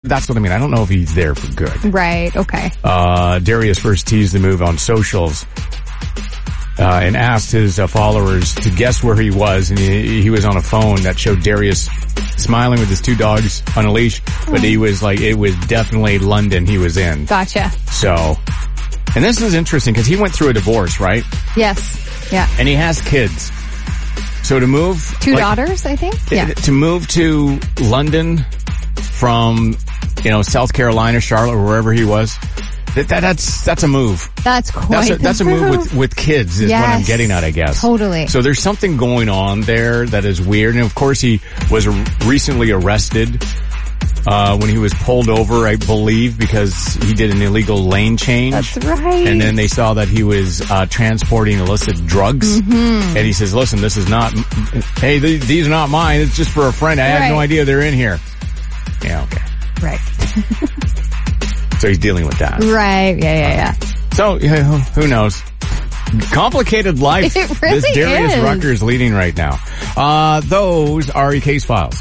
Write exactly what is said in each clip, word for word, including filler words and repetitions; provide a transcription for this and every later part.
That's what I mean. I don't know if he's there for good. Right, okay. Uh, Darius first teased the move on socials, uh, and asked his uh, followers to guess where he was, and he, he was on a phone that showed Darius smiling with his two dogs on a leash, but he was like, it was definitely London he was in. Gotcha. So, and this is interesting because he went through a divorce, right? Yes, yeah. And he has kids. So to move... Two like, daughters, I think? Yeah. To move to London from, you know, South Carolina, Charlotte, or wherever he was, that, that that's that's a move. That's quite That's a, that's a move with, with kids is yes, what I'm getting at, I guess. Totally. So there's something going on there that is weird. And of course he was recently arrested uh when he was pulled over, I believe, because he did an illegal lane change. That's right. And then they saw that he was uh transporting illicit drugs. Mm-hmm. And he says, listen, this is not, hey, th- these are not mine. It's just for a friend. I right. had no idea they're in here. Yeah, okay. Right. So he's dealing with that. Right, yeah, yeah, yeah. So, yeah, who knows? Complicated life. It really this Darius is. Rucker is leading right now. Uh, those are your case files.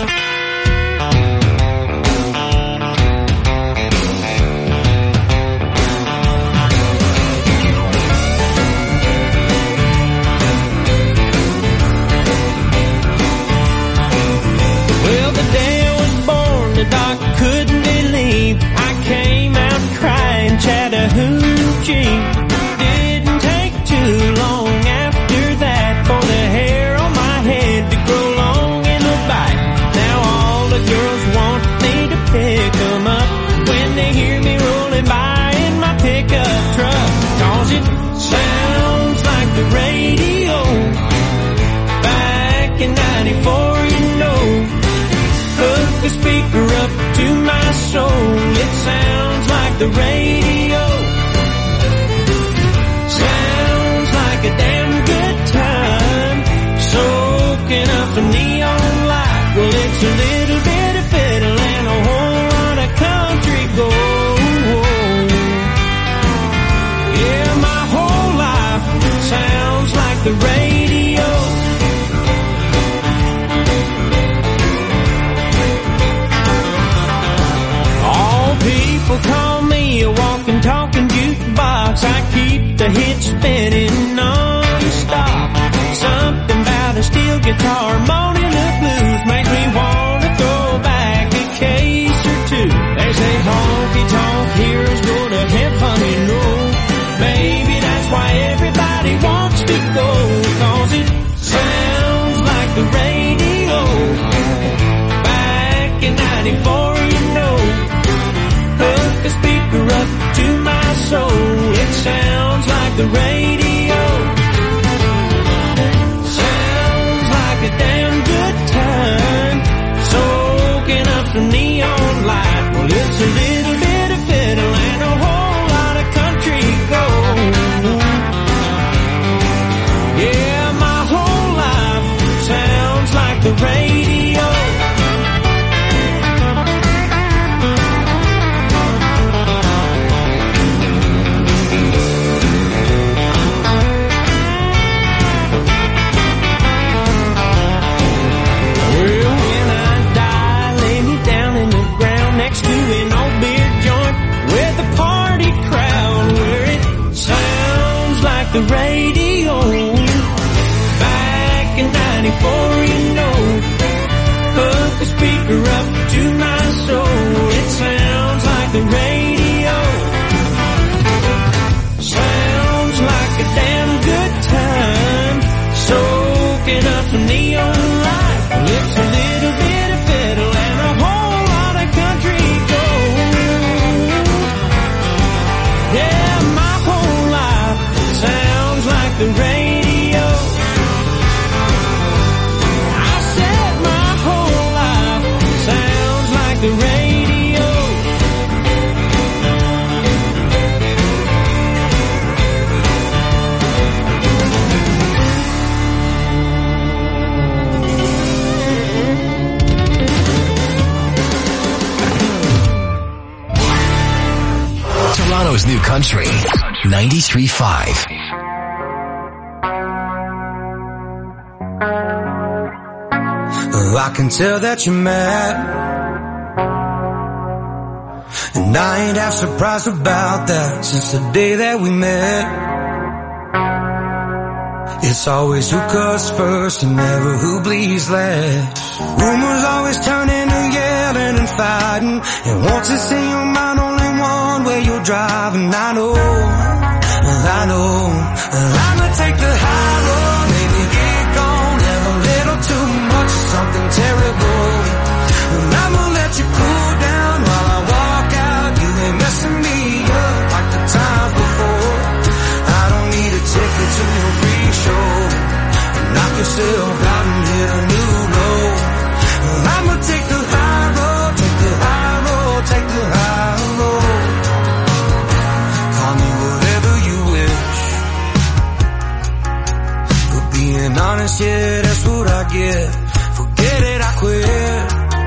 Well, the day I was born, the doc couldn't believe I came out crying Chattahoochee. Didn't take too long after that for the hair on my head to grow long in a bite. Now all the girls want me to pick them up when they hear me rolling by in my pickup truck. Cause it sounds like the radio back in ninety-four, you know. Hook the speaker up to my soul. It sounds like the radio. Sounds like a damn good time. Soaking up some neon light. Well, it's a little bit of fiddle and a whole lot of country gold. Yeah, my whole life sounds like the radio. People call me a walking, talking jukebox. I keep the hits spinning non-stop. Something about a steel guitar, moaning the blues, makes me want to throw back a case or two. They say honky-tonk heroes go to heaven and roll. Maybe that's why everybody wants to go, cause it sounds like the radio. Back in ninety-four, you know. Hook the speaker up to my soul. It sounds like the radio. Sounds like a damn good time. Soaking up some neon light. Well, it's a little bit of fiddle and a whole lot of country gold. Yeah, my whole life sounds like the radio. Next to an old beer joint with a party crowd where it sounds like the radio. Back in ninety-four, you know. Hook the speaker up to my soul. It sounds like the radio. Sounds like a damn good time. Soaking up some neon light. Well, it's a little bit of fiddle and a whole the radio. I said my whole life sounds like the radio. Toronto's new country, ninety-three point five. I can tell that you're mad. And I ain't half surprised about that since the day that we met. It's always who cuts first and never who bleeds last. Rumors always turn into yelling and fighting, and once it's in your mind only one way you're driving. I know, I know, I'ma take the high road, maybe get gone, have a little too much, something terrible. And I'ma let you cool down while I walk out. You ain't messing me up like the times before. I don't need a ticket to your free show. Knock yourself out and hit a new low. I'ma take the high road, take the high road, take the high road. Call me whatever you wish. For being honest, yeah, that's what I get. Forget it, I quit.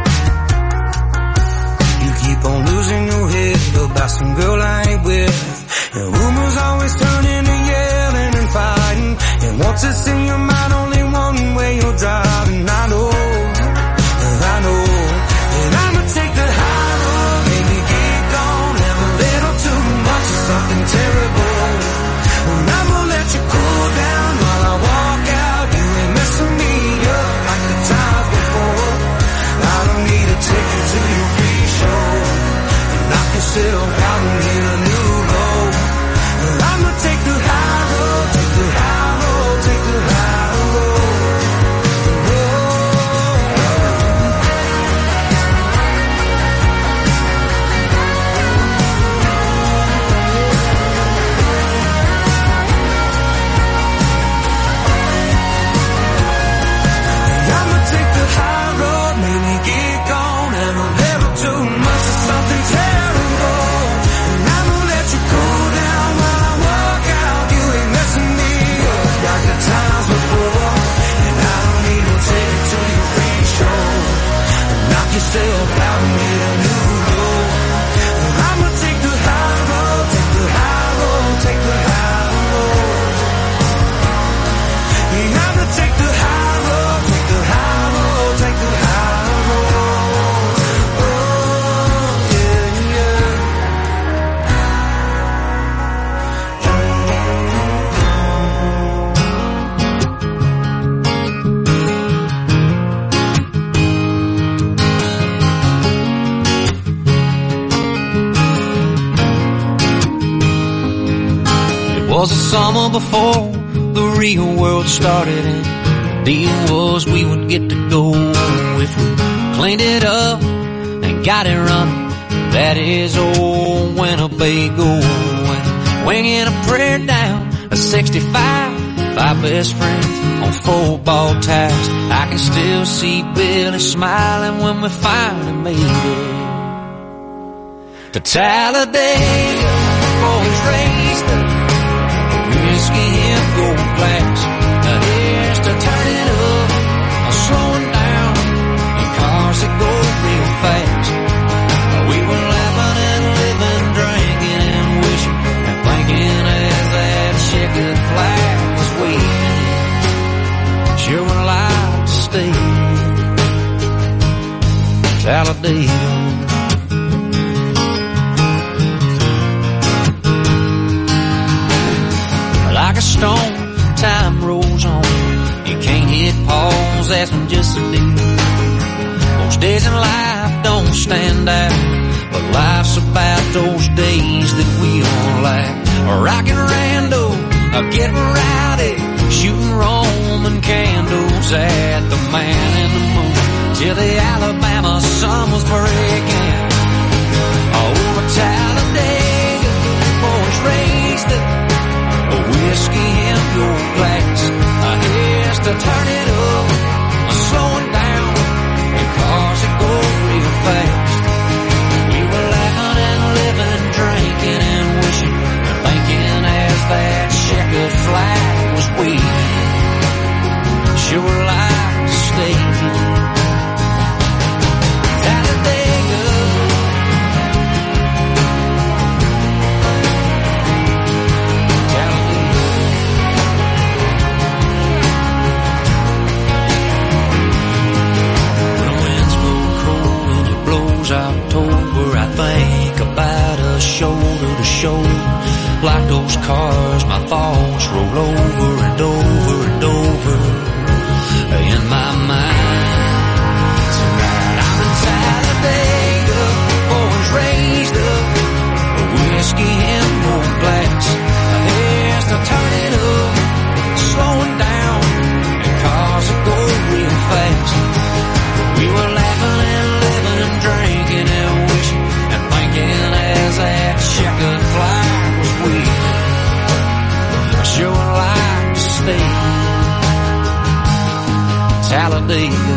You keep on losing your head about some girl I ain't with. And rumors always turn into yelling and fighting, and once it's in your mind only one way you're driving. I know, I know, and I'ma take the high road, maybe get gone, have a little too much of something terrible. And I'ma let you cool down while I walk out. You ain't messing me up like the times before. I don't need a ticket to your free show. Knock yourself out and hit a new low. I'ma take the high road, take the high road, take the high road. I'ma take the high road, maybe get gone, and a little too much of something terrible. And I'ma let you cool down while I walk out. You ain't messing me up like the times before. And I don't need no ticket to your free show. Knock yourself out and hit a new low. I'ma take the high road, take the high road, take the high road. Yeah, I'ma take the high road, take the high road, take the high road. Oh, yeah, yeah. It was the summer before the real world started, and the deal was we would get to go if we cleaned it up and got it running. That is old Winnebago, and winging a prayer down a sixty-five, five best friends on football ties. I can still see Billy smiling when we finally made it to Talladega. Boys raised up whiskey and gold glass. Now here's to turn it up, slowing down in cars that go real fast. We were laughing and living, drinking and wishing and thinking as that checkered flag was waving. Sure would like to stay Talladega. Like a stone, time rolls on. You can't hit pause, that's when just a deal. Most days in life don't stand out, but life's about those days that we all like. Rockin' Rando, getting rowdy, shooting Roman candles at the man in the moon, till the Alabama sun was breaking. Over Talladega, boys raised up a whiskey in your glass. Here's to turn it up, slowing down in cars that go real fast. We were laughing and living, drinking and wishing and thinking as that checkered flag was waving. Sure like to stay Talladega. through the show. Like those cars, my thoughts roll over and over and over in my mind. Tonight I'm in Talladega, boys raised up, a whiskey and more glass. Here's to turn it up, slowing down, and cars that go real fast. We were laughing and living and drinking and wishing and thinking as that checkered flag was waving. I sure would like to stay in Talladega.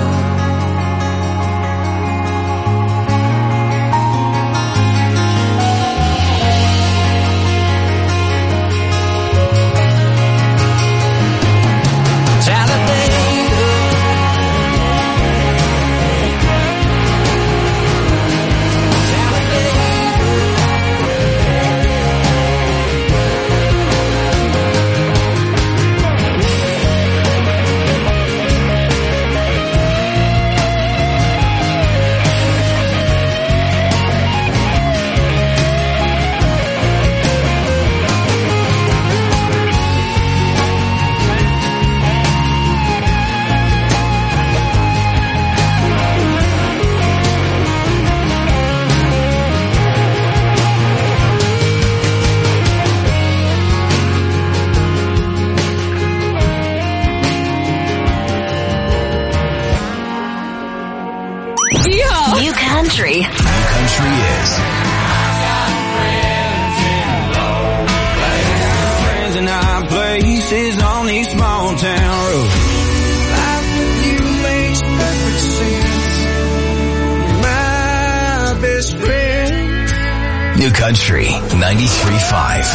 New country. New country is. Friends in high places on these small town roads. Life with you makes perfect sense. You're my best friend. New country ninety-three point five.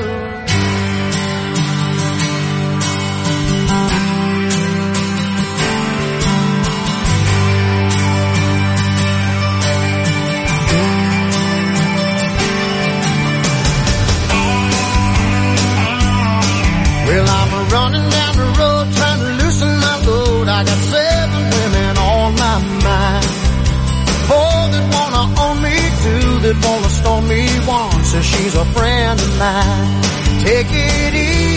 Well, I'm running down the road trying to loosen my load. I got seven women on my mind. Four that wanna own me, two that wanna stone me, one says she's a friend of mine. Take it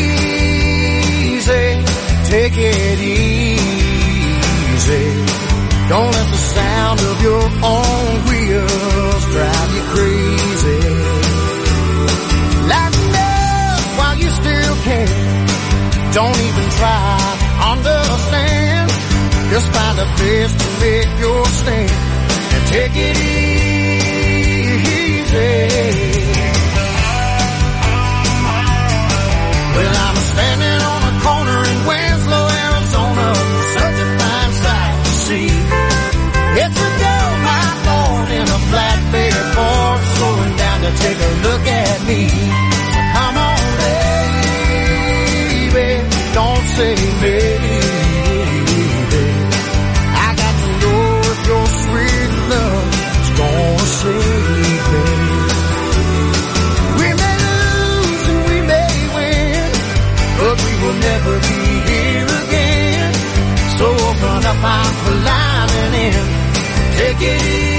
easy, take it easy. Don't let the sound of your own wheels drive you crazy. Light me up while you still can. Don't even try to understand. Just find a place to make your stand and take it easy. Well, I'm standing on a corner in Winslow, Arizona. Such a fine sight to see. It's a girl, my Lord, in a flatbed Ford, slowing down to take a look at me. So come on, don't say maybe. I got to know if your sweet love is gonna save me. We may lose and we may win, but we will never be here again. So open up my climbing in. Take it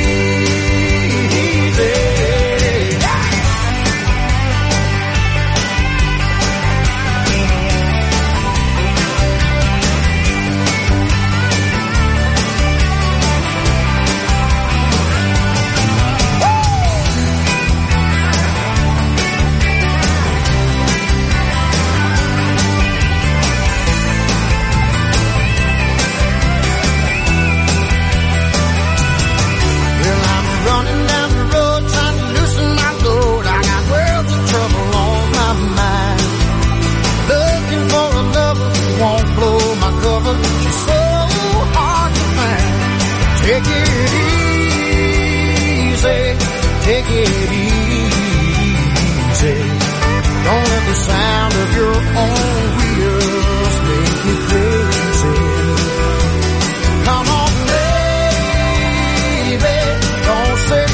easy. Take it easy, take it easy. Don't let the sound of your own wheels make you crazy. Come on, baby, don't say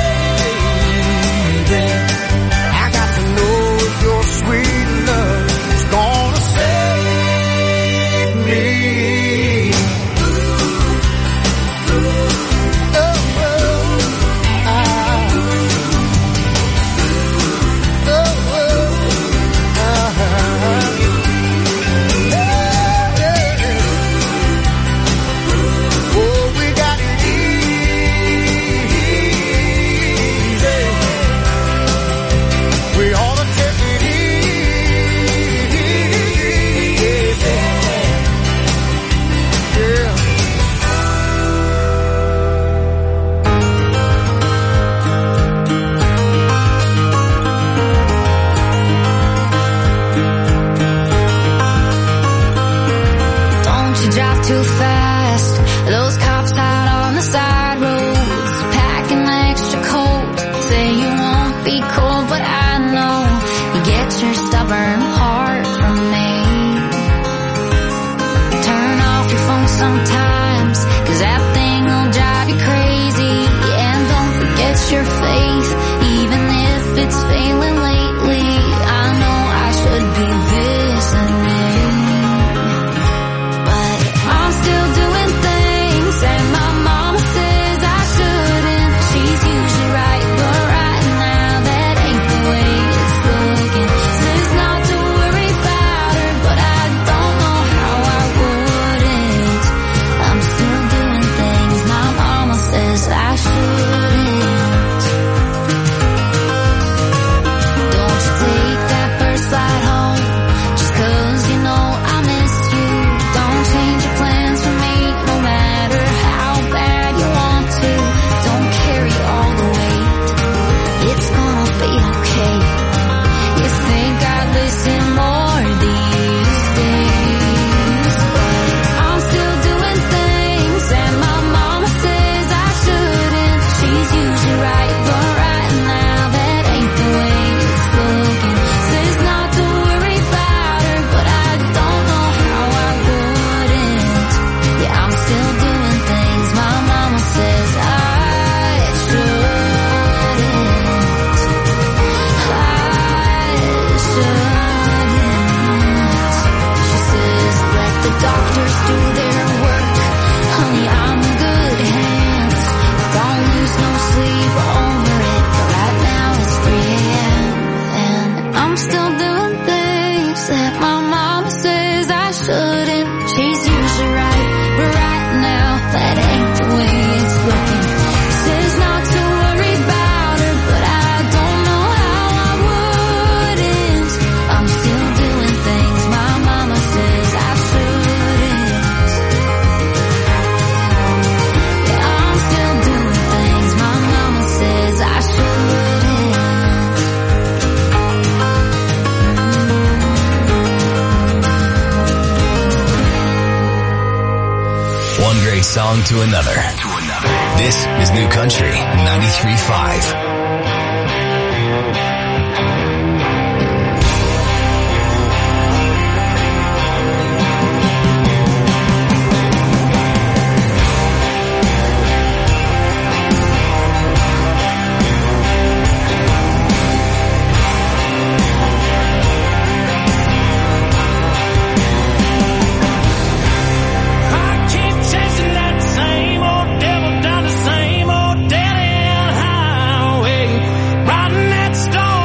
maybe. I got to know if your sweet love is gonna save me. but I know you get your stubborn heart from me. Turn off your phone sometimes, cause that thing will drive you crazy. And don't forget your faith, even if it's failing lately. I know I should be listening, but I'm still doing things that my mama says I shouldn't. She's usually right, but right now that ain't the way it's looking. Says not to worry about her, but I don't know how I wouldn't. I'm still doing things my mama says I shouldn't. Don't you take that first flight home, just cause you know I miss you. Don't change your plans for me, no matter how bad you want to. Don't carry all the weight, it's gonna be okay. You think I'd listen more these days, but I'm still doing things that my mama says I shouldn't. She's usually right, but right now that ain't the way it's looking. Says not to worry about her, but I don't know how I wouldn't. Yeah, I'm still doing things my mama says I shouldn't. I shouldn't. She says let the doctors do their work. Honey, I'm in good hands. Don't lose no sleep over it, but right now it's three a.m. and I'm still doing things that my mama says I shouldn't. She's usually right, but right now that ain't the way it's looking. Says not to worry about her, but I don't know how I wouldn't. I'm still doing things my mama says I shouldn't. Yeah, I'm still doing things my mama says I shouldn't. One great song to another. To another. This is New Country ninety-three point five. I keep chasing that same old devil down the same old dead end highway, riding that storm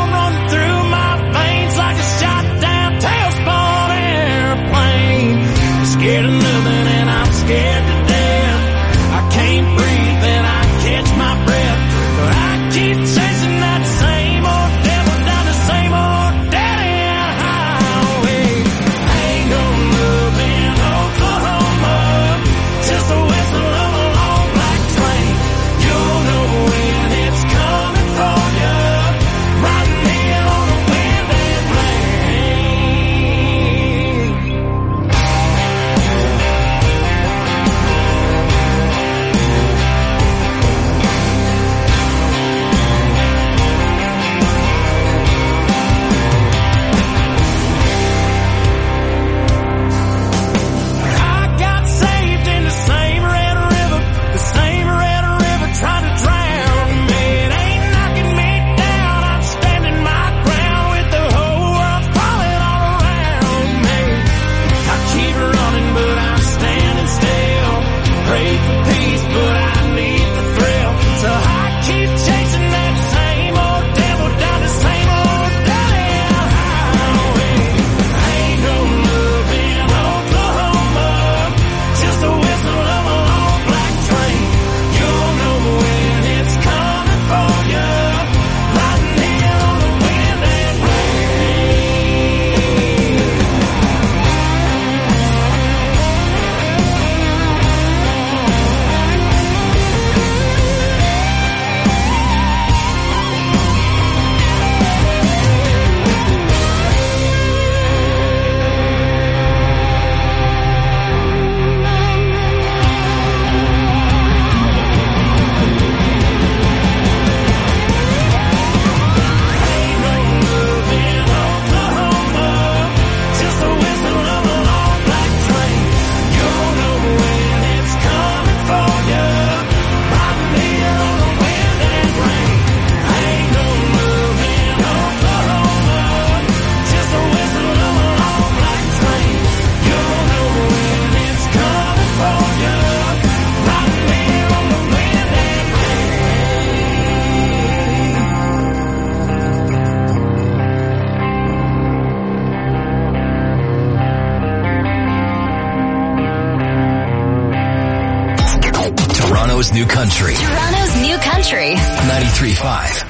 Toronto's new country. Toronto's new country. ninety-three point five.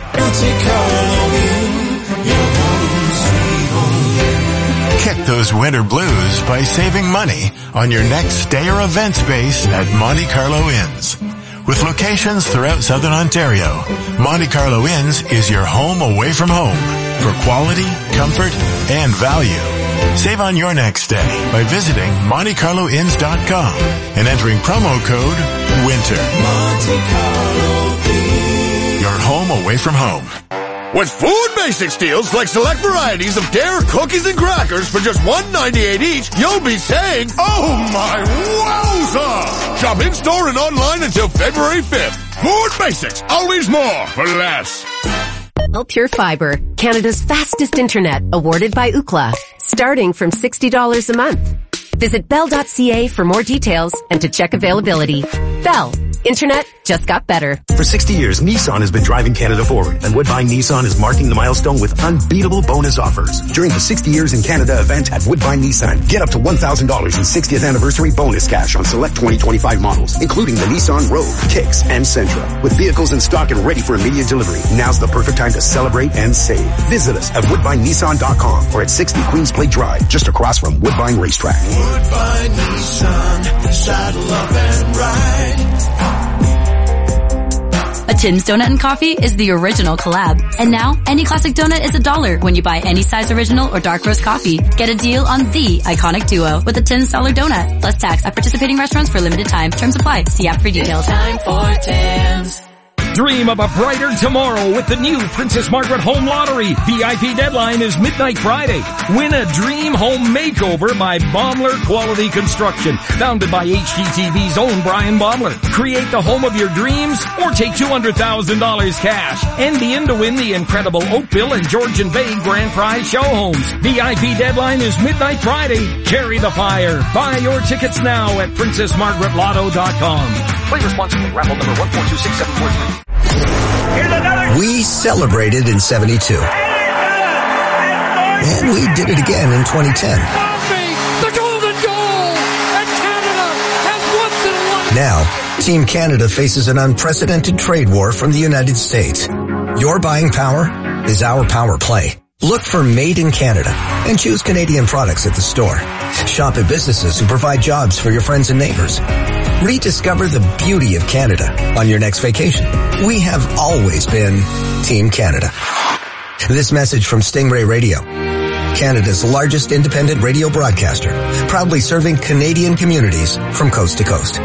Kick those winter blues by saving money on your next stay or event space at Monte Carlo Inns. With locations throughout Southern Ontario, Monte Carlo Inns is your home away from home for quality, comfort, and value. Save on your next stay by visiting Monte Carlo Inns dot com and entering promo code WINTER. Monte Carlo Inns. Your home away from home. With Food Basics deals like select varieties of Dare cookies and crackers for just one ninety-eight each, you'll be saying, "Oh my wowza!" Shop in-store and online until February fifth. Food Basics, always more for less. Bell Pure Fiber, Canada's fastest internet, awarded by Ookla, starting from sixty dollars a month. Visit bell dot c a for more details and to check availability. Bell. Internet just got better. For sixty years, Nissan has been driving Canada forward, and Woodbine Nissan is marking the milestone with unbeatable bonus offers. During the sixty years in Canada event at Woodbine Nissan, get up to one thousand dollars in sixtieth anniversary bonus cash on select twenty twenty-five models, including the Nissan Rogue, Kicks, and Sentra. With vehicles in stock and ready for immediate delivery, now's the perfect time to celebrate and save. Visit us at woodbine nissan dot com or at sixty Queens Plate Drive, just across from Woodbine Racetrack. Woodbine Nissan, saddle up and ride. A Tim's Donut and Coffee is the original collab. And now, any classic donut is a dollar when you buy any size original or dark roast coffee. Get a deal on the iconic duo with a Tim's dollar donut. Plus tax at participating restaurants for a limited time. Terms apply. See app for details. It's time for Tim's. Dream of a brighter tomorrow with the new Princess Margaret Home Lottery. V I P deadline is midnight Friday. Win a dream home makeover by Baumler Quality Construction, founded by H G T V's own Brian Baumler. Create the home of your dreams or take two hundred thousand dollars cash and be in to win the incredible Oakville and Georgian Bay Grand Prize show homes. V I P deadline is midnight Friday. Carry the fire. Buy your tickets now at princess margaret lotto dot com. Play responsibly. Raffle number one four two six seven four three. We celebrated in seventy-two. And we did it again in twenty ten. The golden goal! And Canada has once and won. Now, Team Canada faces an unprecedented trade war from the United States. Your buying power is our power play. Look for Made in Canada and choose Canadian products at the store. Shop at businesses who provide jobs for your friends and neighbors. Rediscover the beauty of Canada on your next vacation. We have always been Team Canada. This message from Stingray Radio, Canada's largest independent radio broadcaster, proudly serving Canadian communities from coast to coast.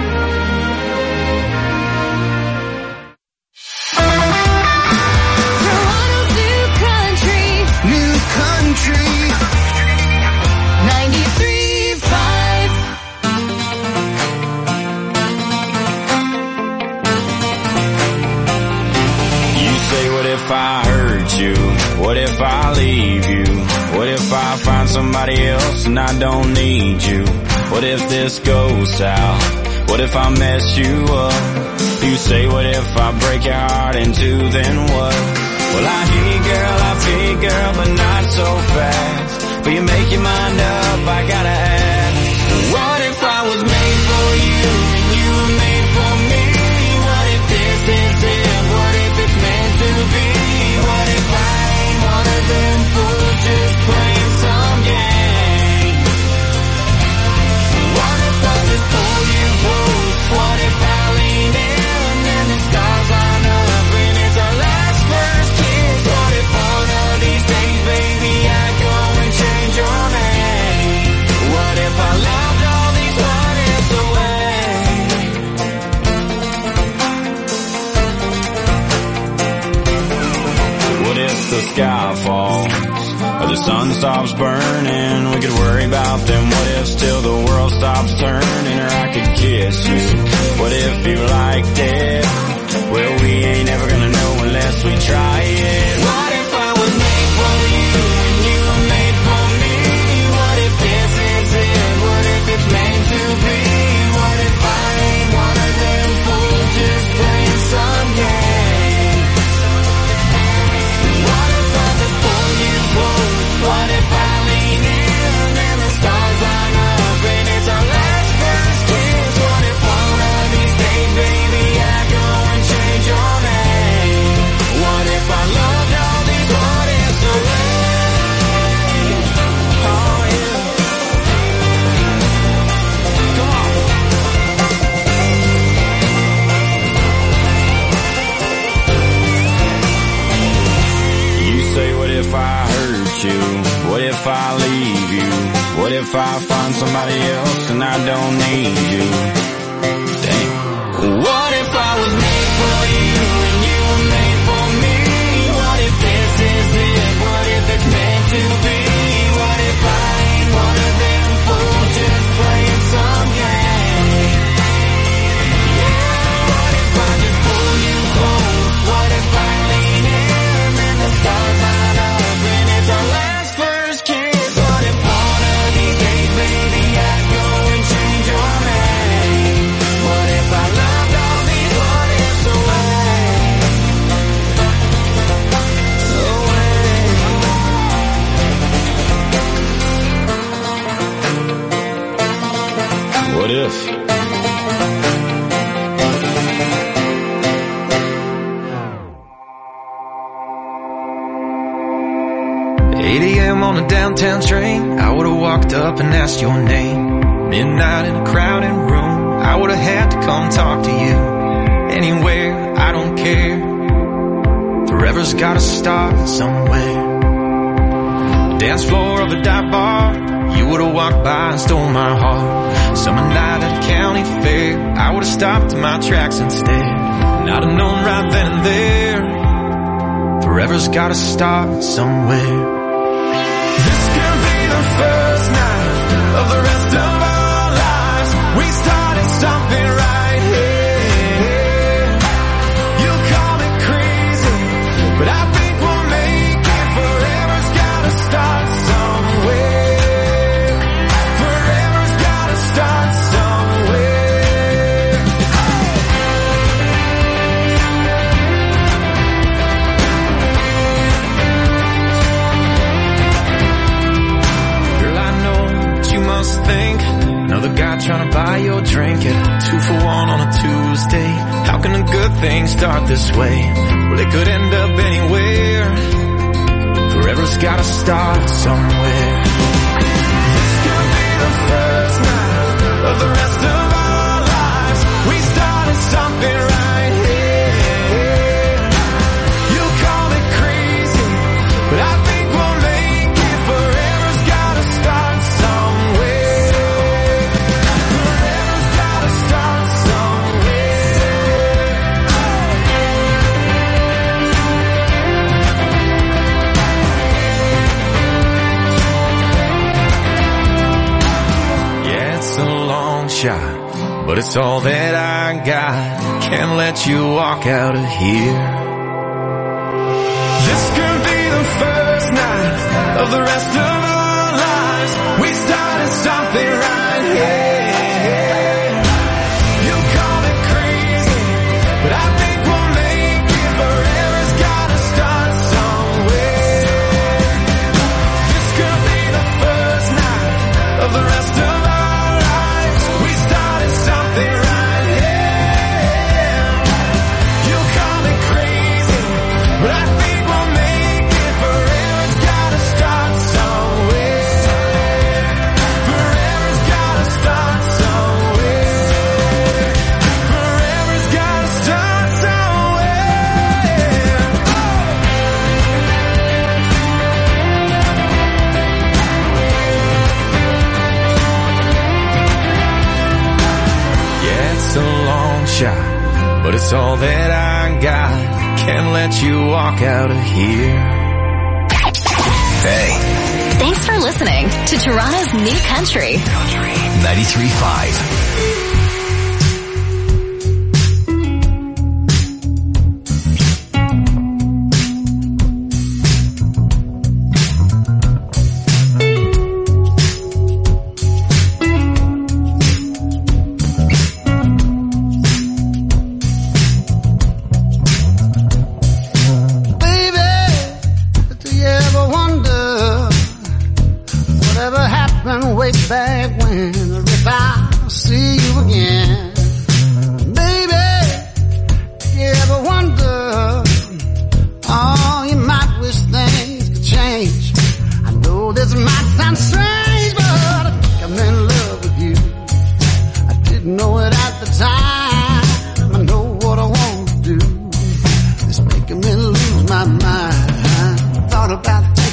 What if I leave you? What if I find somebody else and I don't need you? What if this goes south? What if I mess you up? You say what if I break your heart in two, then what? Well, I hear you, girl, I feel you, girl, but not so fast. Will you make your mind up? I gotta ask. What if I was made for you and you were made for me? What if this is it? What if it's meant to be? What if I ain't one of them fools just playing some game? What if I just pull you close? What if I lean in and the stars line up and it's our last first kiss? What if one of these days, baby, I go and change your name? What if I loved all these what ifs away? What if the sky falls or the sun stops burning? We could worry about them. What if still the world stops turning? Or I could kiss you. What if you liked it? Well, we ain't ever gonna know unless we try it. What if I was made for you and you were made for me? What if this is it? What if it's meant to be? What if I ain't one of them fools just playing some game? What if I just pull you close? What if I lean in and the stars line up and it's our last first kiss? What if one of these days, baby, if I hurt you? What if I leave you? What if I find somebody else and I don't need you? Damn. What if I was made for you and you were made for me? What if this is it? What if it's meant to be? What if I ain't one of them fools just playing some game? Yeah, what if I just pull you close? What if I lean in and the stars line up and it's our last first kiss? What if one of these days, baby, I go and change your name? What if I loved all these what ifs away? Away. What if? eight a.m. on a downtown train, I would've walked up and asked your name. Midnight in a crowded room, I would've had to come talk to you. Anywhere, I don't care. Forever's gotta start somewhere. Dance floor of a dive bar, you would've walked by and stole my heart. Summer night at a county fair, I would've stopped in my tracks instead. And I'd have known right then and there, forever's gotta start somewhere. This could be the first night of the rest of our lives. We started something right here. You call me crazy, but I think we'll make it. Forever's gotta start somewhere. Forever's gotta start somewhere. Girl, I know what you must think. Another guy trying to buy your drink at a two for one on a Tuesday. How can a good thing start this way? Well, it could end up anywhere. Forever's gotta start somewhere. This could be the first night of the rest of our lives. We started something right here. You call me crazy, but I think we'll make it. Forever's gotta start somewhere. Forever's gotta start somewhere. Yeah, it's a long shot, but it's all that I got. Can't let you walk out of here. This could be the first night of the rest of our lives. We started something right here. You call me crazy, but I think we'll make it. Forever's gotta start somewhere. This could be the first night of the rest of our lives. We started something right here. You call me crazy, but I think we'll make it. Forever's gotta start somewhere. Forever's gotta start somewhere. Forever's gotta start somewhere. Yeah, it's a long shot, but it's all that I got. Can't let you walk out of here. Hey, Thanks for listening to Toronto's New Country. ninety-three point five. Baby, do you ever wonder whatever happened way back when? Or if I see you again? Baby, do you ever wonder? Oh, you might wish things could change. I know this might sound strange, but I think I'm in love with you. I didn't know it at the time. I know what I want to do. It's making me lose my mind. Thought about taking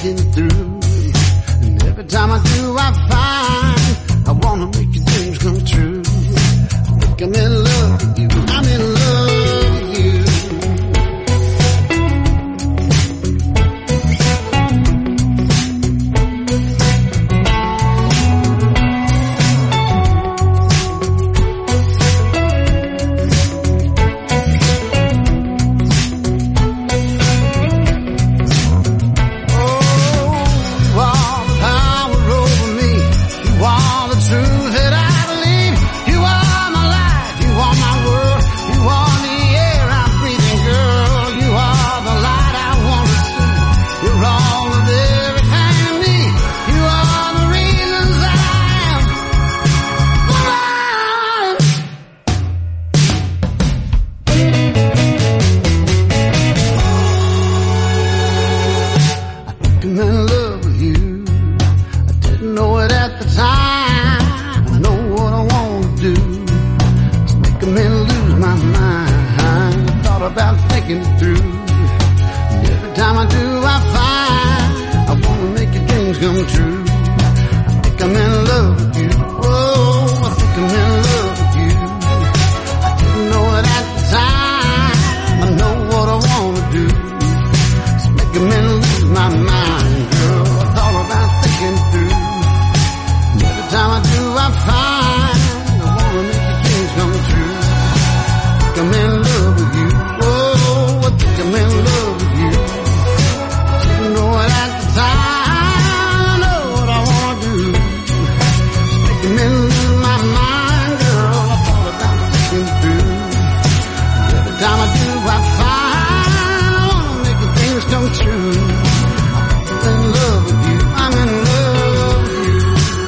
I find I wanna make your dreams come true? I think I'm in love with you. Oh, I think I'm in love with you. I didn't know it at the time. I know what I wanna do. It's making me lose my mind, girl. I thought about thinking through. Every time I do, I find I wanna make your dreams come true. I think I'm in love with you. Oh, I think I'm in love with you. Didn't know it at the time. I know what I wanna do. It's making me lose my mind, girl. I thought about thinking through. Every time I do, I find I wanna make your dreams come true. I'm in love with you. I'm in love with you.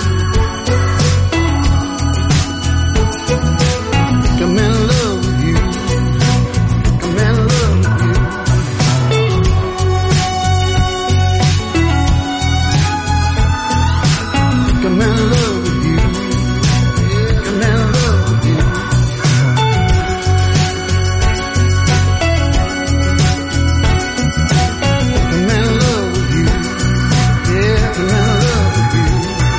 I'm in love with you. I'm in love with you. I'm in love with you. I'm in love with you. I'm in love with you. Yeah, I'm in love with you.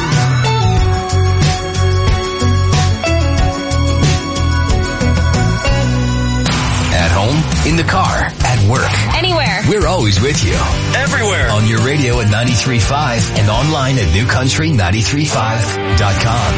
At home, in the car, at work. Anywhere. We're always with you. Everywhere. On your radio at ninety-three point five and online at new country ninety-three point five dot com.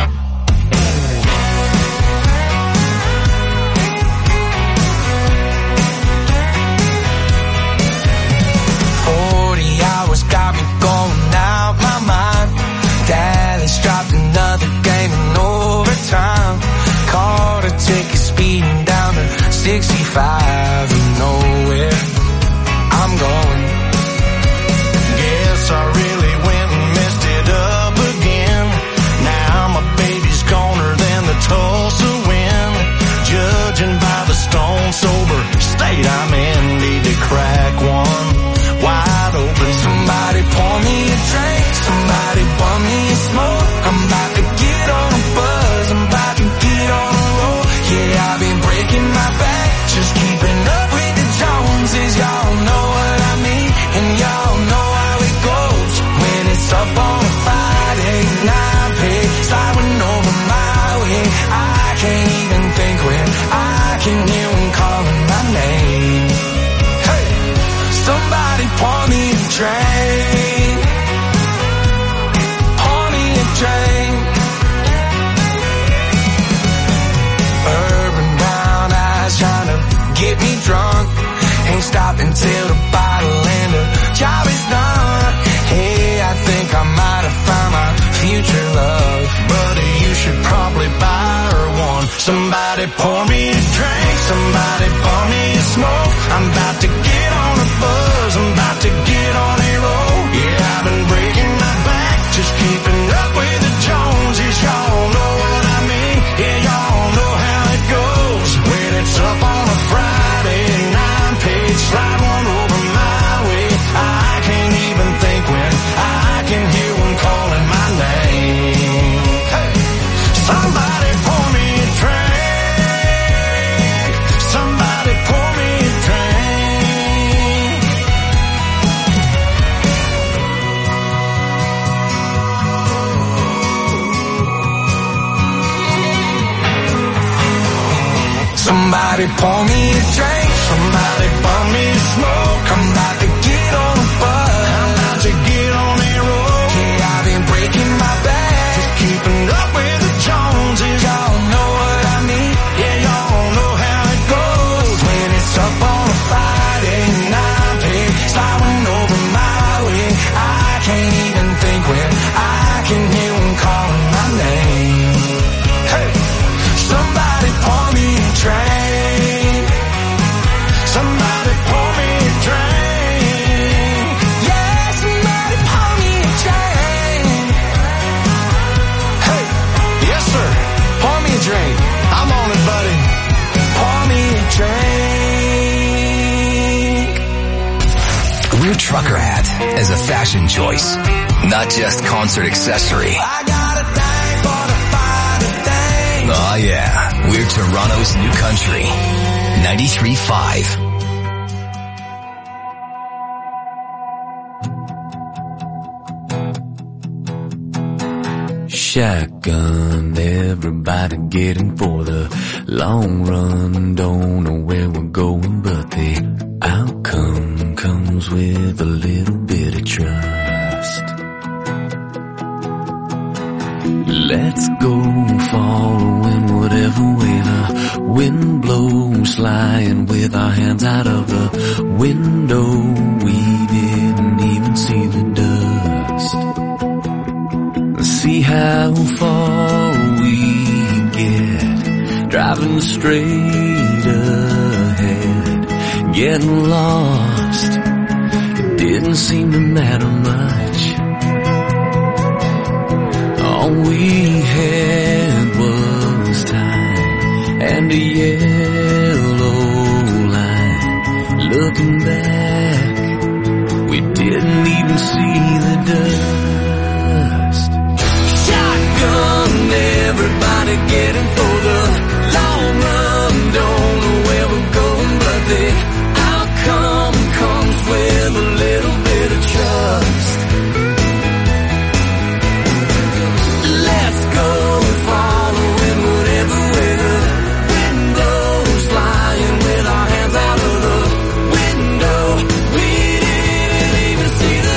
forty hours got me going out my mind. Dallas dropped another game in overtime. Caught a ticket speeding down to sixty-five. You know where I'm going. Guess I really went and messed it up again. Now my baby's goner than the Tulsa wind. Judging by the stone sober state I'm in, need to crack one wide open. Somebody pour me a drink, somebody pour me a smoke. I'm about to get on a buzz, I'm about to get on a roll. Yeah, I've been breaking my back, just keeping up with the Joneses. Y'all know what I mean, and y'all know how it goes. When it's up on a Friday night, pay sliding over my way. I can't even think when I can hear them calling my name. Hey, somebody pour me a drink, pour me a drink. Urban brown eyes trying to get me drunk. Ain't stopping till the bottle and the job is done. Hey, I think I might have found my future love. Buddy, you should probably buy her one. Somebody pour me a drink, somebody pour me a smoke. I'm about to get on a buzz, I'm about to get on a roll. Yeah, I've been breaking my back, just keeping up with the Joneses. Y'all know what I mean, yeah, y'all know how it goes. When it's up on a Friday night, page slide one over my way. I can't even think when I can hear one calling my name. Hey, somebody pour me a drink, somebody pour me a drink. Somebody pour me a drink, somebody pour me a smoke. I'm about to get on a buzz, I'm about to get on a roll. Yeah, I've been breaking my back, just keeping up with the Joneses. Y'all know what I mean, yeah, y'all know how it goes. When it's up on a Friday night, pay sliding over my way. I can't even think when I can hear them calling my name. Hey, somebody pour me a drink, somebody pour me a drink. Yeah, somebody pour me a drink. Hey, yes sir, pour me a drink. I'm on it, buddy. Pour me a drink. We're Trucker Hat as a fashion choice, not just concert accessory. I got a thing for the finer thing. Oh yeah, we're Toronto's new country, ninety-three point five. shotgun, everybody getting for the long run. Don't know where we're going, but the outcome comes with a little bit of trust. Let's go following whatever way the wind blows, flying with our hands out of the window. We didn't even see the dust. See how far we get, driving straight ahead, getting lost. It didn't seem to matter much. All we had was time and a yellow line. Looking back, we didn't even see the dust. Shotgun, everybody getting for the long run. Don't know where we're going, but the outcome comes with a little bit of trust. Let's go following whatever way the wind blows, flying with our hands out of the window. We didn't even see the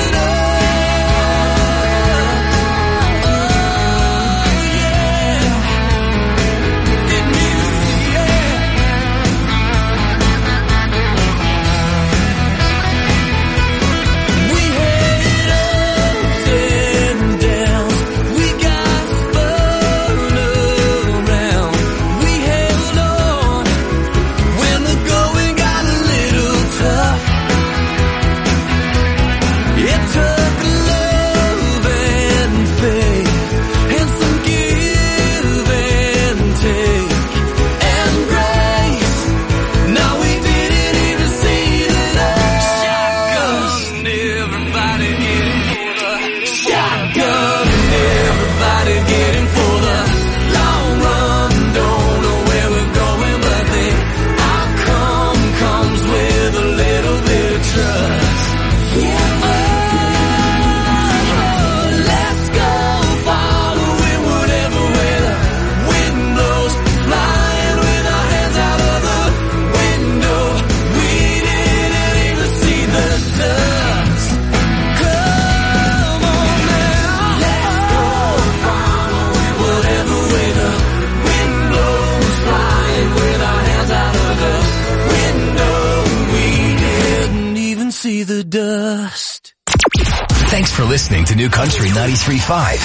Thanks for listening to New Country ninety-three point five.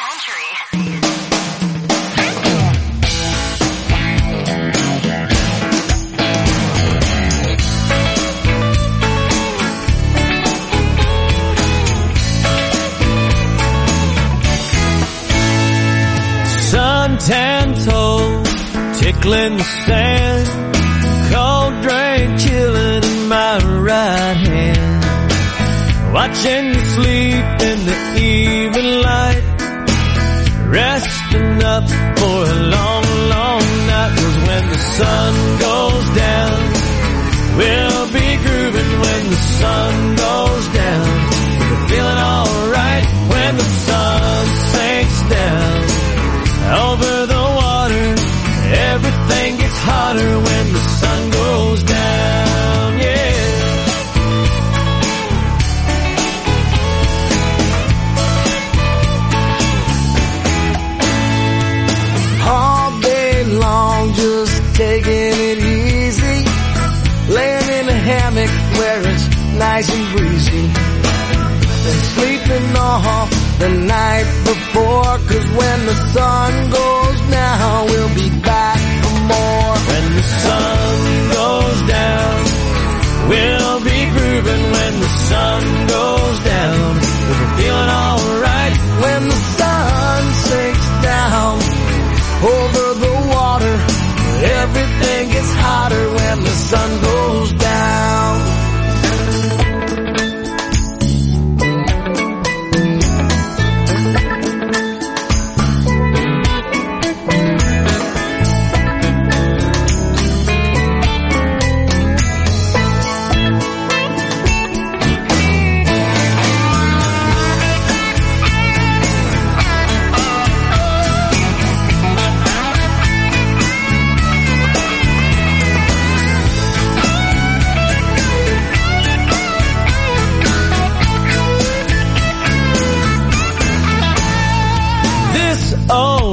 Suntan toes, tickling the sand, cold drink chilling in my right hand. Watching you sleep in the evening light, resting up for a long, long night. 'Cause when the sun goes down, we'll be grooving when the sun goes down. We're feeling alright when the sun sinks down. Over the water, everything gets hotter when the sun goes down, yeah. All day long, just taking it easy, laying in a hammock where it's nice and breezy, and sleeping off the night before. 'Cause when the sun goes down, we'll be back for more. When the sun goes down, we'll be grooving when the sun goes down. We're feeling alright when the sun sinks down. Over the water, everything gets hotter when the sun goes down.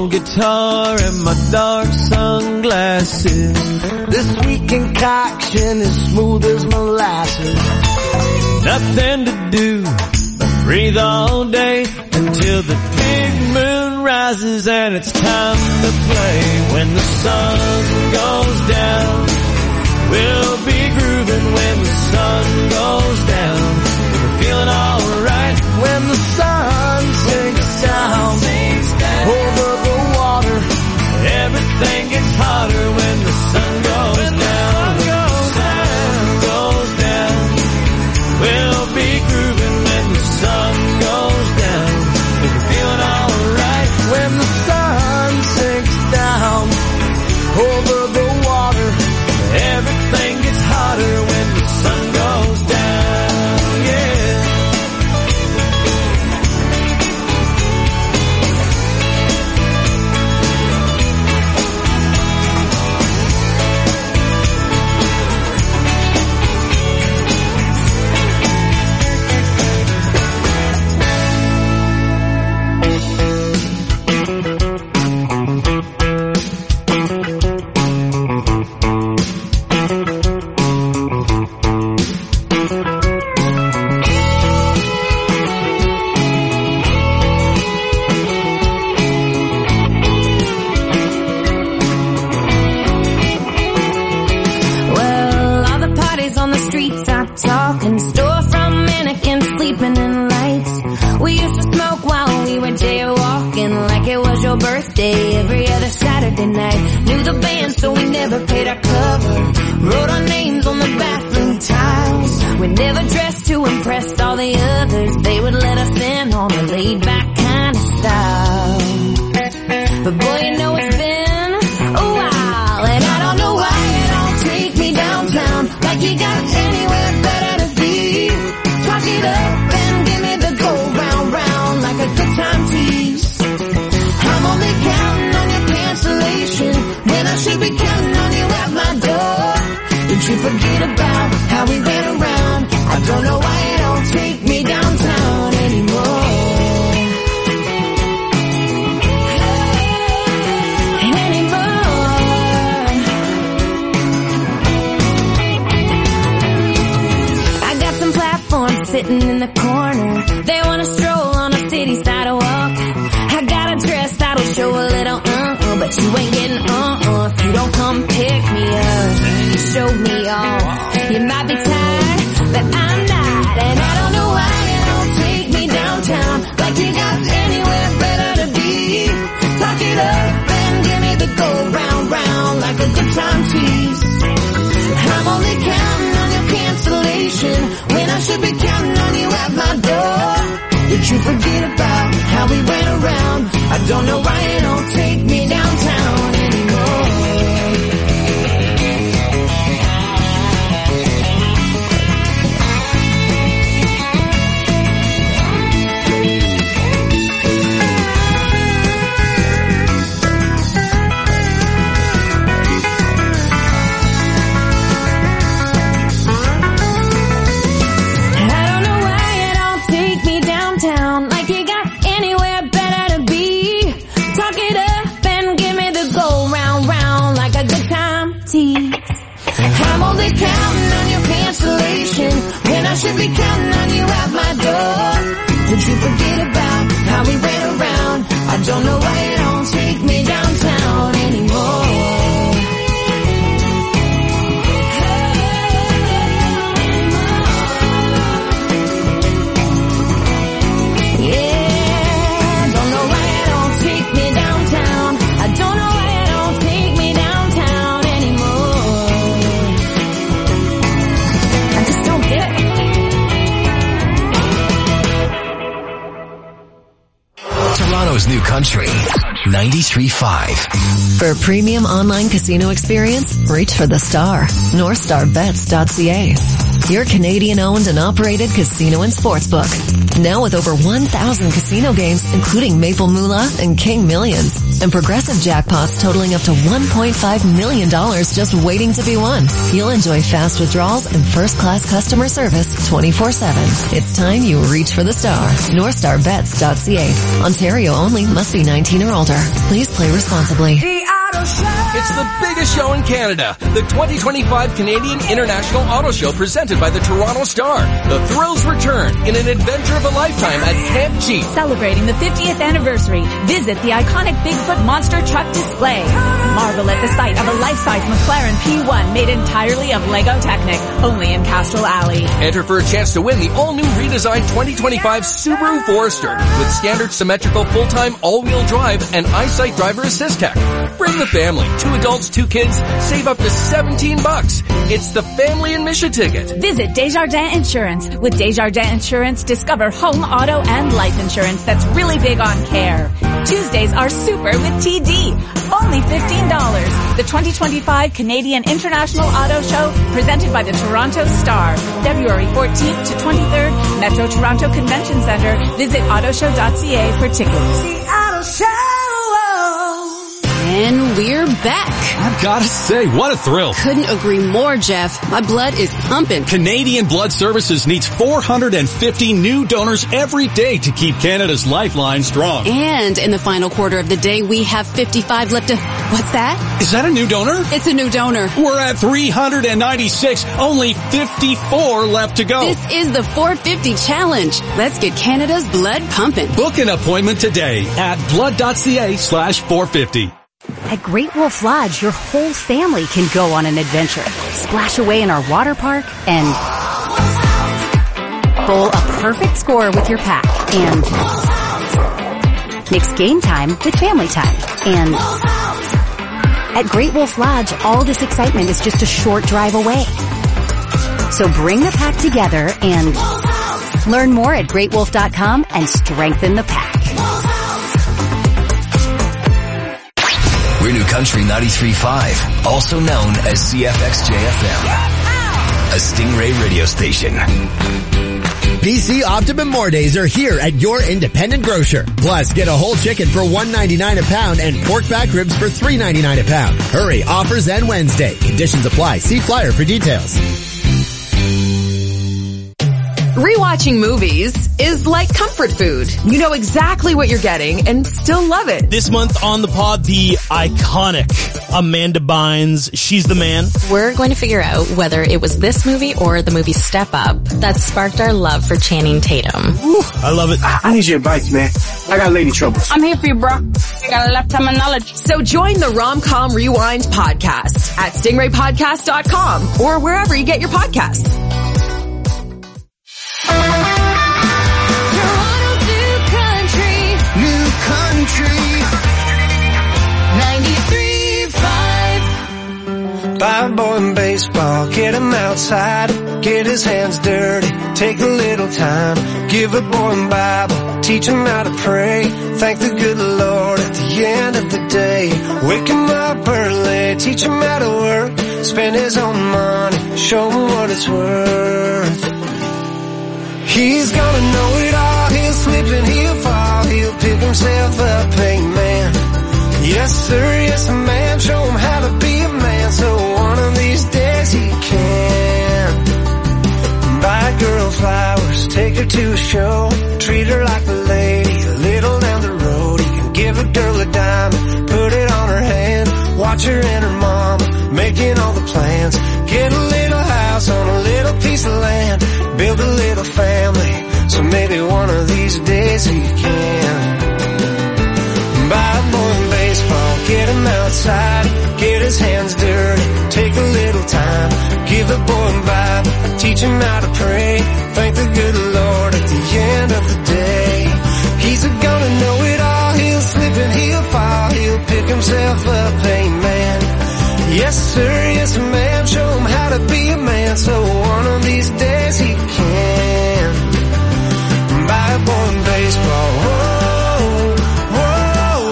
old guitar and my dark sunglasses. This sweet concoction is smooth as molasses. Nothing to do but breathe all day until the big moon rises and it's time to play. When the sun goes down, we'll be grooving when the sun goes down. We're feeling alright when the sun sinks down over the water. Everything gets hotter when the sun goes down. When the sun goes down, we'll be grooving when the sun goes down. We're feeling alright when the sun sinks down over the water. Everything gets hotter when the sun goes down, yeah. Talking storefront mannequins sleeping in lights. We used to smoke while we were jaywalking like it was your birthday every other Saturday night. Knew the band so we never paid our cover. Wrote our names on the bathroom tiles. We never dressed to impress all the others. They would let us in on a laid back kind of style. But boy, you know it's been a while, and I don't know why you don't take me downtown like you got anywhere better to be. Talk it up and give me the go round round like a good time tease. I'm only counting on your cancellation when I should be counting on you at my door. Did you forget about how we ran around? I don't know why you don't take me downtown anymore. Sitting in the corner, they wanna stroll on a city sidewalk. I got a dress that'll show a little uh-uh, but you ain't getting uh-uh if you don't come pick me up. You show me off. You might be tired, but I'm not, and I don't know why you don't take me downtown like you got anywhere better to be. Talk it up and give me the go round round like a good time tease. I'm only counting on your cancellation when I should be counting on you at my door. Did you forget about how we ran around? I don't know why you don't take me downtown anymore. Like you got anywhere better to be. Talk it up and give me the go round round like a good time tease. I'm only counting on your cancellation when I should be counting on you at my door. Did you forget about how we ran around? I don't know why you don't take me downtown anymore. Toronto's new country, ninety-three point five. For a premium online casino experience, reach for the star. North Star Bets dot C A. your Canadian-owned and operated casino and sportsbook. Now with over one thousand casino games, including Maple Moolah and King Millions, and progressive jackpots totaling up to one point five million dollars just waiting to be won. You'll enjoy fast withdrawals and first-class customer service twenty-four seven. It's time you reach for the star. north star bets dot c a. Ontario only. Must be nineteen or older. Please play responsibly. It's the biggest show in Canada, the twenty twenty-five Canadian International Auto Show presented by the Toronto Star. The thrills return in an adventure of a lifetime at Camp Jeep. Celebrating the fiftieth anniversary, visit the iconic Bigfoot monster truck display. Marvel at the sight of a life-size McLaren P one made entirely of Lego Technic, only in Castro Alley. Enter for a chance to win the all-new redesigned twenty twenty-five Subaru Forester with standard symmetrical full-time all-wheel drive and EyeSight driver assist tech. Bring the family. Two adults, two kids. Save up to seventeen bucks. It's the family admission ticket. Visit Desjardins Insurance. With Desjardins Insurance, discover home, auto, and life insurance that's really big on care. Tuesdays are super with T D. Only fifteen dollars. The twenty twenty-five Canadian International Auto Show presented by the Toronto Star. February fourteenth to twenty-third, Metro Toronto Convention Center. Visit autoshow dot c a for tickets. The Auto Show. And we're back. I've gotta say, what a thrill. Couldn't agree more, Jeff. My blood is pumping. Canadian Blood Services needs four hundred fifty new donors every day to keep Canada's lifeline strong. And in the final quarter of the day, we have fifty-five left to... What's that? Is that a new donor? It's a new donor. We're at three hundred ninety-six, only fifty-four left to go. This is the four fifty challenge. Let's get Canada's blood pumping. Book an appointment today at blood dot c a slash four fifty. At Great Wolf Lodge, your whole family can go on an adventure. Splash away in our water park and bowl a perfect score with your pack and mix game time with family time. And at Great Wolf Lodge, all this excitement is just a short drive away. So bring the pack together and learn more at great wolf dot com and strengthen the pack. We're New Country ninety-three point five, also known as C F X J F M, a Stingray radio station. B C Optimum More Days are here at your independent grocer. Plus, get a whole chicken for one ninety-nine a pound and pork back ribs for three ninety-nine a pound. Hurry, offers end Wednesday. Conditions apply. See flyer for details. Rewatching movies is like comfort food. You know exactly what you're getting and still love it. This month on the pod, the iconic Amanda Bynes, She's the Man. We're going to figure out whether it was this movie or the movie Step Up that sparked our love for Channing Tatum. Ooh, I love it. I need your advice, man. I got lady trouble. I'm here for you, bro. I got a lifetime of knowledge. So join the Rom-Com Rewind podcast at stingray podcast dot com or wherever you get your podcasts. ninety-three five. Buy a boy in baseball, get him outside, get his hands dirty, take a little time, give a boy a Bible, teach him how to pray, thank the good Lord at the end of the day, wake him up early, teach him how to work, spend his own money, show him what it's worth. He's gonna know it all, he'll slip and he'll fall, he'll pick himself up, amen. Yes sir, yes ma'am, show him how to be a man, so one of these days he can. Buy a girl flowers, take her to a show, treat her like a lady, a little down the road. He can give a girl a diamond, put it on her hand, watch her and her mama, making all the plans. Get a little house on a little piece of land, build a little family, so maybe one of these days he can. Buy a boy in baseball, get him outside, get his hands dirty, take a little time, give a boy a Bible, teach him how to pray, thank the good Lord at the end of the day. He's gonna know it all, he'll slip and he'll fall, he'll pick himself up, amen. Yes sir, yes ma'am, show him how to be a man, so one of these days he can. Buy a boy in baseball, whoa, whoa,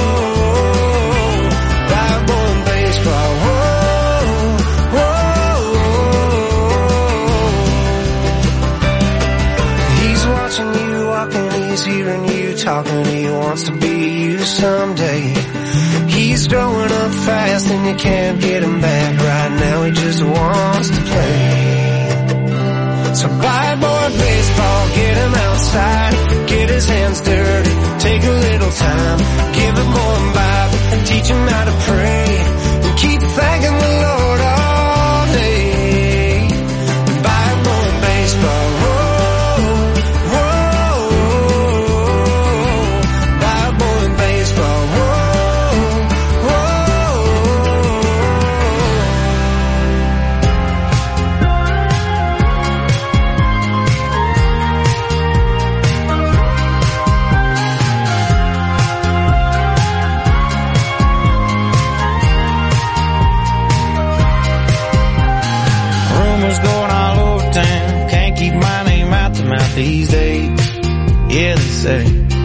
buy a boy in baseball, whoa, whoa, he's hearing you talking, he wants to be you someday. He's growing up fast and you can't get him back. Right now he just wants to play. So buy a boy baseball, get him outside, get his hands dirty, take a little time, give him more than Bible, teach him how to pray, and keep thanking the Lord all day. Buy a boy baseball, whoa, whoa, buy a boy baseball, whoa, whoa. Rumors going all over town, can't keep my name out the mouth these days. Yeah, they say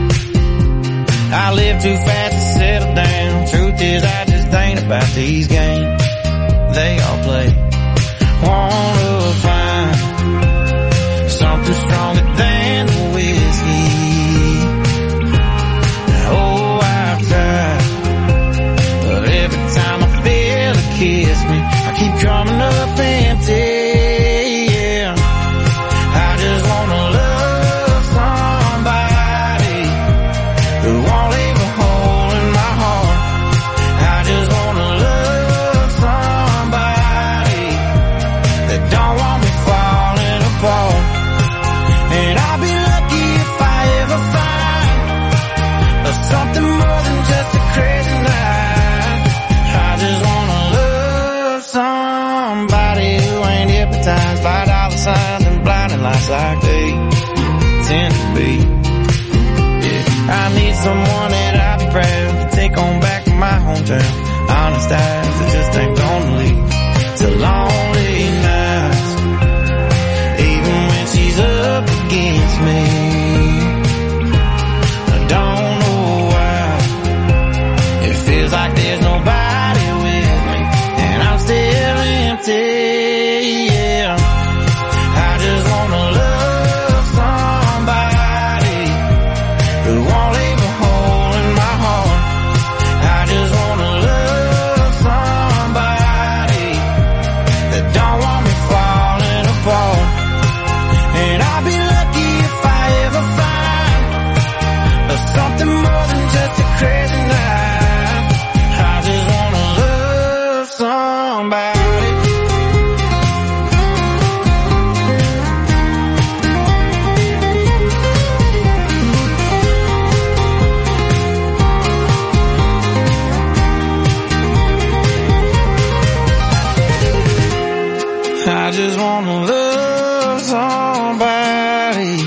I live too fast to settle down. Truth is, I just ain't about these games they all play. Wanna find something stronger than the whiskey. Oh, I've tried, but every time I feel a kiss me, I keep coming up empty. Yeah, I just wanna love somebody who won't leave a hole in my heart. I just wanna love somebody that don't want me falling apart. And I'll be lucky if I ever find something more than just a crazy night. I just wanna love somebody who ain't hypnotized by dollar signs and blinding lights like they tend to be. Yeah, I need someone that I'll be proud to take on back to my hometown. Honest eyes that just ain't gonna lead to lonely nights, even when she's up against me. I don't know why it feels like there's nobody with me, and I'm still empty. Yeah, I just wanna love somebody who won't leave a hole in my heart. I just wanna love somebody that don't want me falling apart. And I'll be lucky if I ever find something more than just a crazy night. I just wanna love somebody. I just wanna love somebody.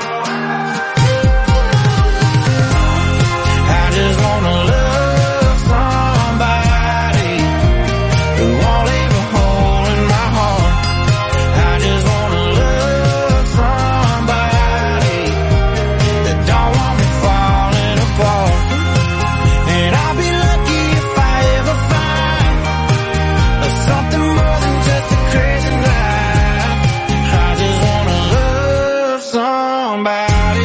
I just wanna love somebody who won't leave a hole in my heart. I just wanna love somebody that don't want me falling apart. And I'll be lucky if I ever find something more than just a crazy night. I just wanna love somebody.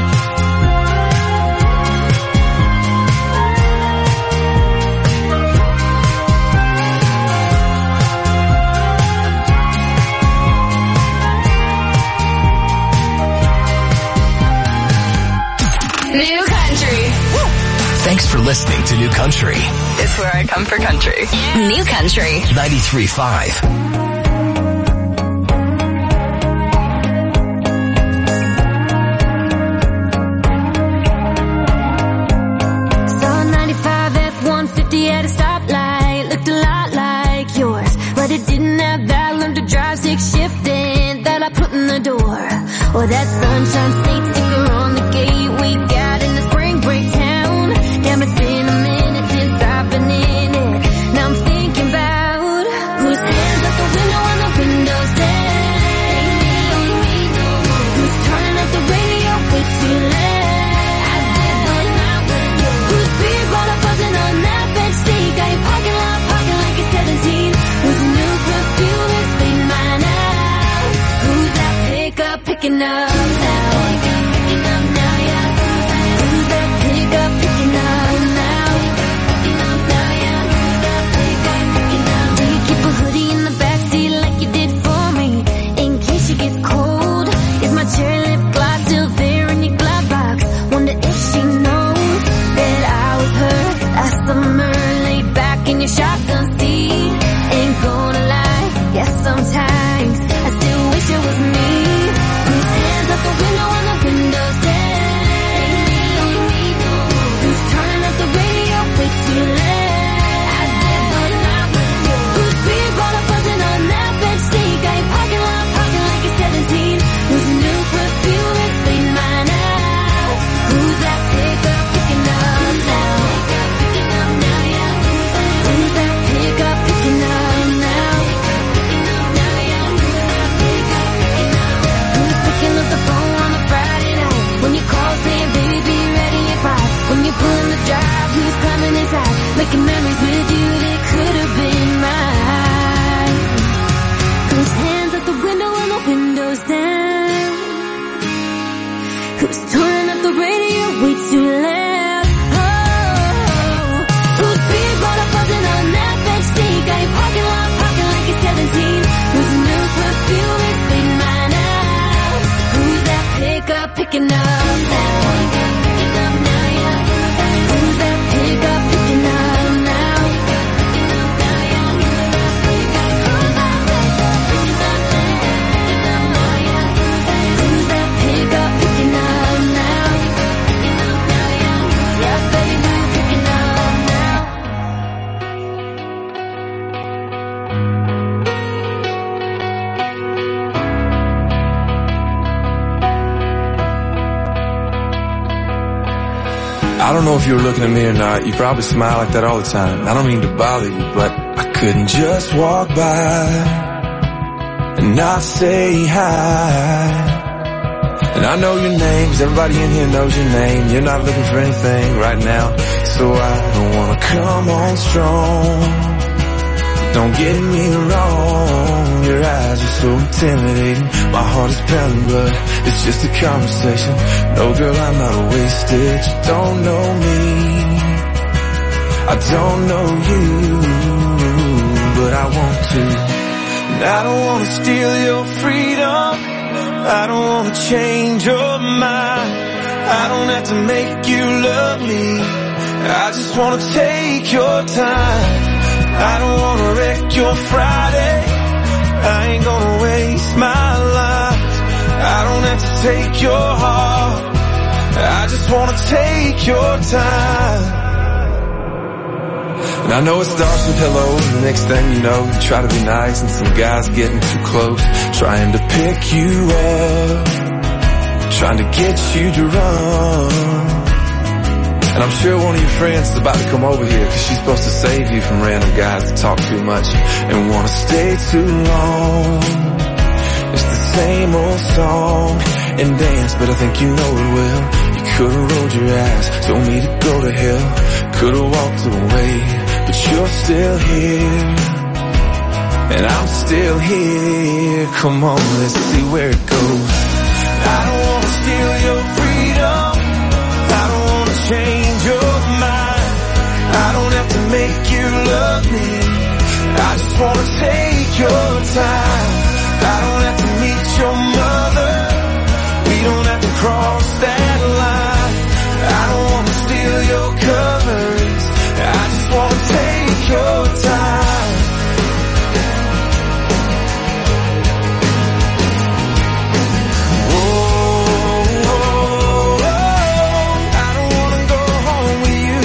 New Country. Thanks for listening to New Country. It's where I come for country. New Country. ninety-three point five. Saw a ninety-five F one fifty at a stoplight, looked a lot like yours, but it didn't have that learn to drive stick shifting that I put in the door, or that sunshine state sticker on the gate we got in the spring break town. Damn, it's been a minute since I've been in it. Now I'm thinking about whose hands out the window when the window's down. Who's turning up the radio way too loud? I did, but not with you. Who's beer bottle buzzing on that bench seat? Got your parking lot parking like it's seventeen. Who's new perfume is fading mine out? Who's that pickup picking up now? Who's turning up the radio way too loud? Oh, who's being brought up buzzing on that backseat? Got your parking lot parking like it's seventeen. Whose new perfume is fading mine out? Who's that pickup picking up that one? Picking up now, yeah. Who's that pickup picking up now? Picking up now, yeah. Who's that pickup picking up now, yeah? Who's that pickup picking up now? Picking up now, yeah. Yeah, baby, who's picking up now? I don't know if you were looking at me or not. You probably smile like that all the time. I don't mean to bother you, but I couldn't just walk by and not say hi. And I know your name, 'cause everybody in here knows your name. You're not looking for anything right now, so I don't wanna come on strong. Don't get me wrong, your eyes are so intimidating. My heart is pounding, but it's just a conversation. No, girl, I'm not wasted. You don't know me, I don't know you, but I want to. And I don't wanna steal your freedom, I don't wanna change your mind. I don't have to make you love me, I just wanna take your time. I don't wanna wreck your Friday, I ain't gonna waste my life. I don't have to take your heart, I just wanna take your time. And I know it starts with hello, and the next thing you know, you try to be nice, and some guy's getting too close, trying to pick you up, trying to get you to run. And I'm sure one of your friends is about to come over here, 'cause she's supposed to save you from random guys that talk too much and wanna stay too long. It's the same old song and dance, but I think you know it well. You could've rolled your eyes, told me to go to hell, could've walked away, but you're still here, and I'm still here. Come on, let's see where it goes. I don't wanna steal your freedom, I don't wanna change your mind. I don't have to make you love me, I just wanna take your time. I don't have to meet your mother, we don't have to cross that line. I don't wanna steal your colors, I just wanna take your time. Oh, oh, oh, I don't wanna go home with you.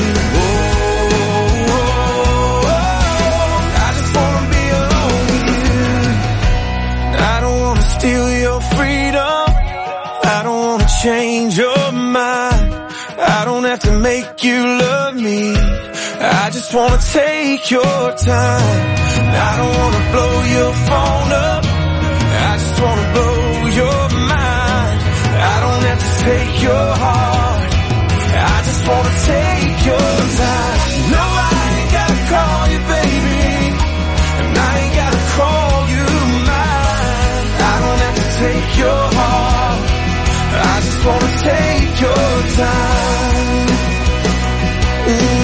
Oh, oh, oh, I just wanna be alone with you. I don't wanna steal your freedom, I don't wanna change your mind. I don't have to make you love me, I just wanna take your time. I don't wanna blow your phone up, I just wanna blow your mind. I don't have to take your heart, I just wanna take your time. No, I ain't gotta call you baby, and I ain't gotta call you mine. I don't have to take your heart, I just wanna take your time. Ooh.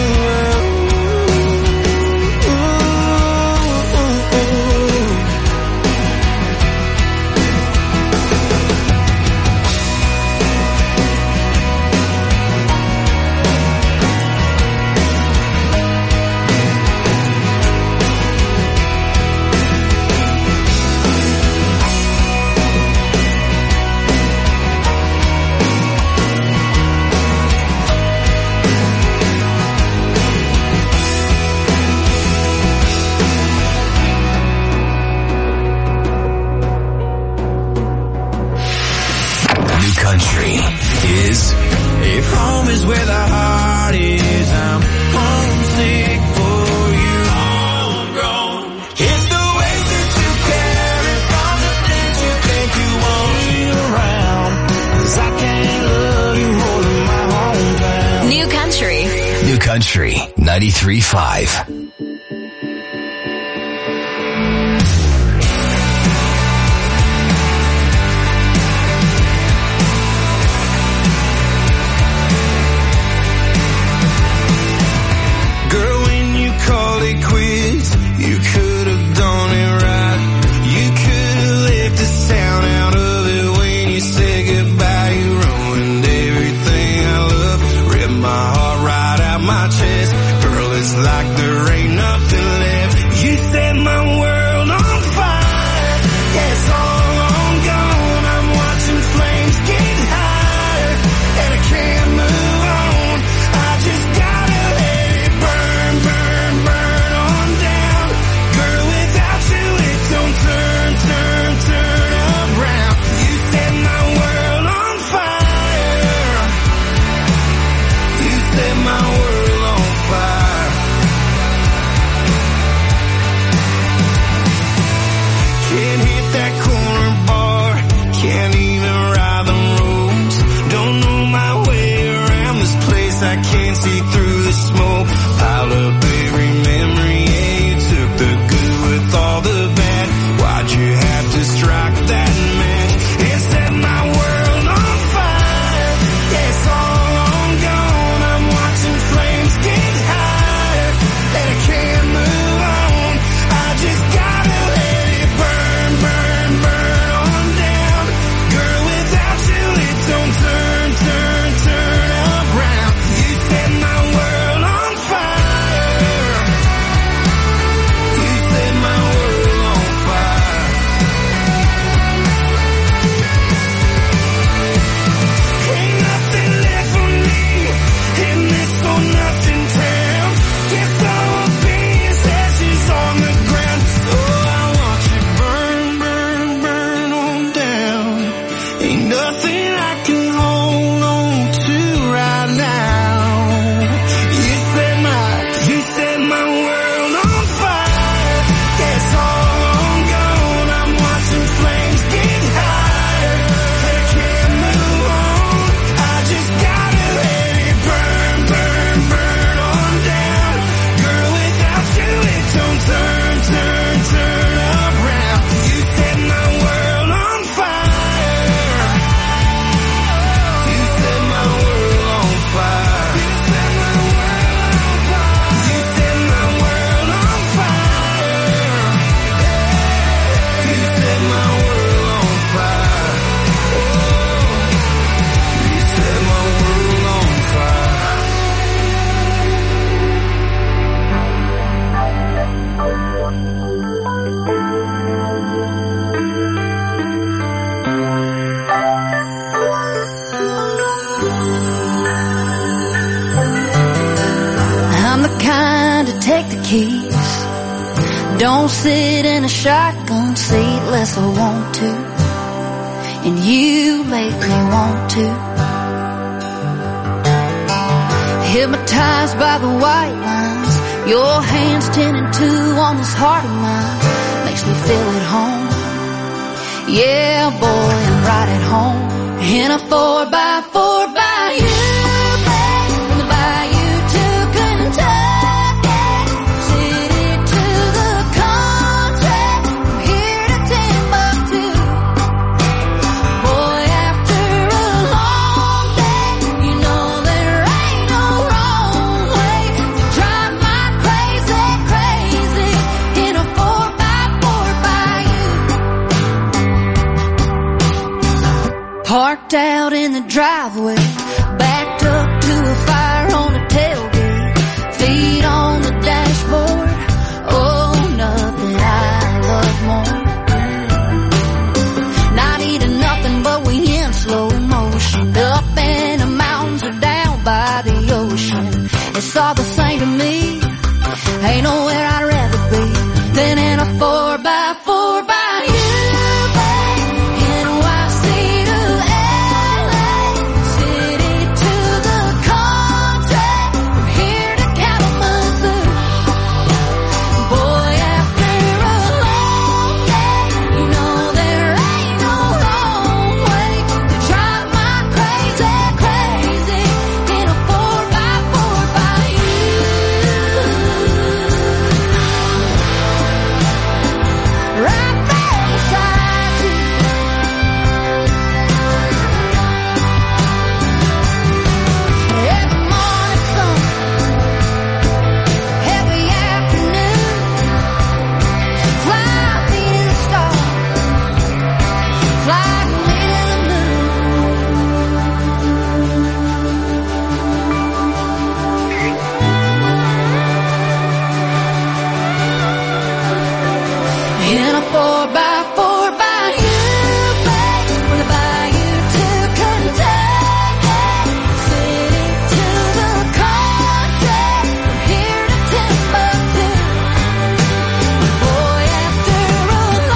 Country is if home is where the heart is, I'm homesick for you. Homegrown. It's the way that you carry from the things you think you want me around. 'Cause I can't love you more than my hometown. New Country. New Country ninety-three point five. take the keys. Don't sit in a shotgun seat unless I want to, and you make me want to. Hypnotized by the white lines, your hands ten and two on this heart of mine, makes me feel at home. Yeah, boy, I'm right at home in a four by four by you. From the bayou to Kentucky, city to the country, from here to Timbuktu. Boy, after a long day, you know there ain't no wrong way to drive my crazy, crazy in a four by four by you. Parked out in the driveway, backed up to a fire on the tailgate, feet on the dashboard. Oh, nothing I love more. Not eating nothing, but we in slow motion, up in the mountains or down by the ocean. It's all the same to me. Ain't no